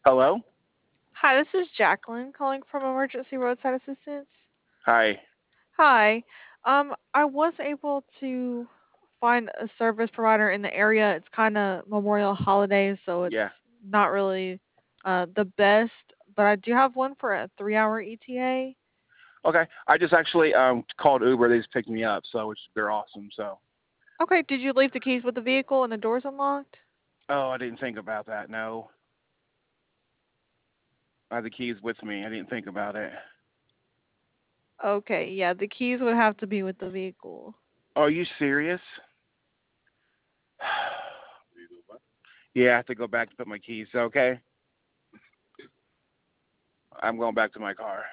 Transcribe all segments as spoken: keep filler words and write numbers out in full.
Hello? Hi, this is Jacqueline calling from Emergency Roadside Assistance. Hi. Hi. Um, I was able to find a service provider in the area. It's kind of Memorial Holidays, so Yeah. it's not really uh, the best, but I do have one for a three hour E T A. Okay. I just actually um called Uber. They just picked me up, so which they're awesome. So. Okay, did you leave the keys with the vehicle and the doors unlocked? Oh, I didn't think about that. No, I had the keys with me. I didn't think about it. Okay, yeah, the keys would have to be with the vehicle. Are you serious? Yeah, I have to go back to put my keys. Okay. I'm going back to my car.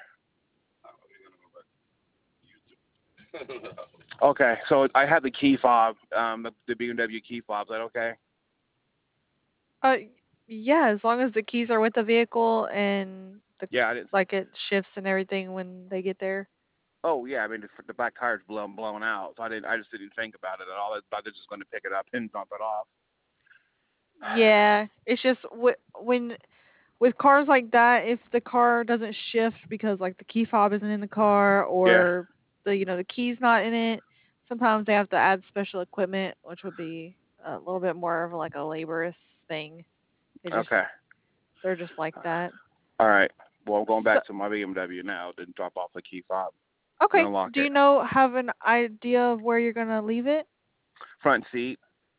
Okay. So I had the key fob, um, the, the B M W key fob. Is that okay? Uh, yeah, as long as the keys are with the vehicle and the Yeah, I didn't. like it shifts and everything when they get there. Oh yeah, I mean the, the back tire's blown blown out, so I didn't. I just didn't think about it at all. I thought they're just going to pick it up and dump it off. Yeah, it's just wh- when with cars like that, if the car doesn't shift because like the key fob isn't in the car Yeah. or the you know the key's not in it, sometimes they have to add special equipment, which would be a little bit more of like a laborious thing. They Okay. just they're just like that. All right. Well, I'm going So back to my B M W now to drop off the key fob and okay, unlock do it. you know have an idea of where you're gonna leave it? Front seat,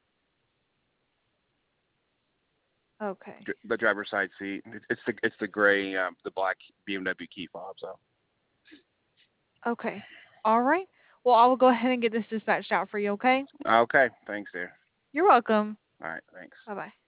Okay, dr- the driver's side seat. It's it's the it's the gray, um, the black B M W key fob. So. okay, all right. Well, I will go ahead and get this dispatched out for you. Okay, Okay. Thanks, dear. you're welcome. All right. Thanks. Bye bye.